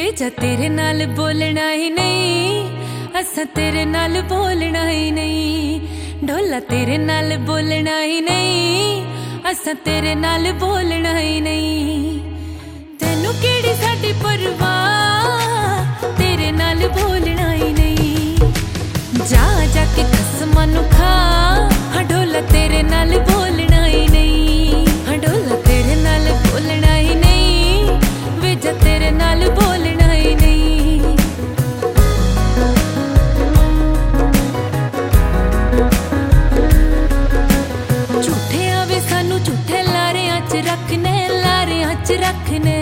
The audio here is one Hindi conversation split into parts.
जा तेरे नाल बोलना ही नहीं, असा तेरे नाल बोलना ही नहीं। ढोला तेरे नाल बोलना ही नहीं, असा तेरे नाल बोलना ही नहीं। तेनू केड़ी साडी परवाह, तेरे नाल बोलना ही नहीं। जा जाके कसमां नू खा, हाँ ढोला तेरे नाल बोलना ही नहीं। हाँ ढोला तेरे नाल बोलना ही नहीं, वे जा तेरे नाल बोलना ही नहीं। झूठे आवे सानू झूठे लारेआं च रखने, लारेआं च रखने।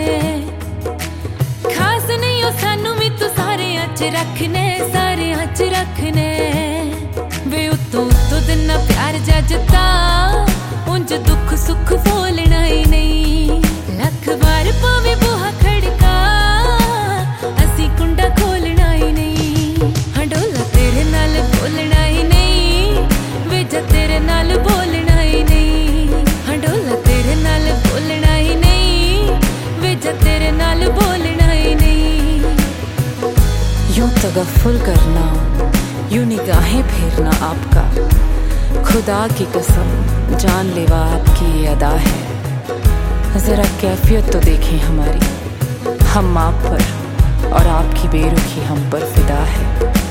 खास नहीं हो सानू भी तू सारेआं च रखने, सारेआं च रखने। वे उत्तों उत्तों दिना प्यार जजता, उंज दुख सुख बोलना ही नहीं। लख बार पावे बूहा खड़का, असी कुंडा खोलना ही नहीं। हाँ ढोला तेरे नाल बोलना ही नहीं, वे जा तेरे नाल बोलना ही नहीं। हाँ ढोला तेरे नाल बोलना ही नहीं, वे जा तेरे नाल बोलना ही नहीं। यूं तगफ्फुल करना, यूं निगाहें फेरना आपका, खुदा की कसम जानलेवा आपकी ये अदा है। जरा कैफियत तो देखें हमारी, हम आप पर और आपकी बेरुखी हम पर फिदा है।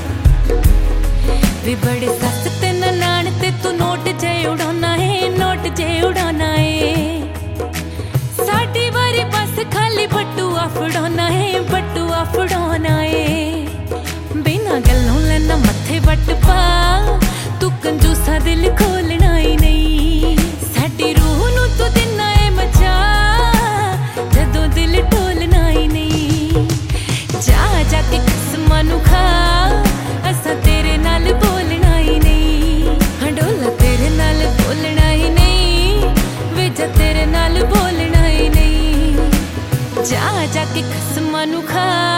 वे बड़े सस्ते नान ते तू नोट जे उड़ाना है, नोट जे उड़ाना है। साडी बारी बस खाली बटुआ फड़ाना है, बटुआ फड़ाना है। बिना गल्लों लेना मत्थे वट पा, तू कंजूसा दिल खोलना ही नहीं। साडी रूह नू तू दिना है मचा, जदों दिल टोलना ही नहीं। जा जाके कसमां नू खा, असा तेरे नाल बोलना ही नहीं। हाँ ढोला तेरे नाल बोलना ही नहीं, वे जा तेरे नाल बोलना ही नहीं। जा जाके कसमां नू खा।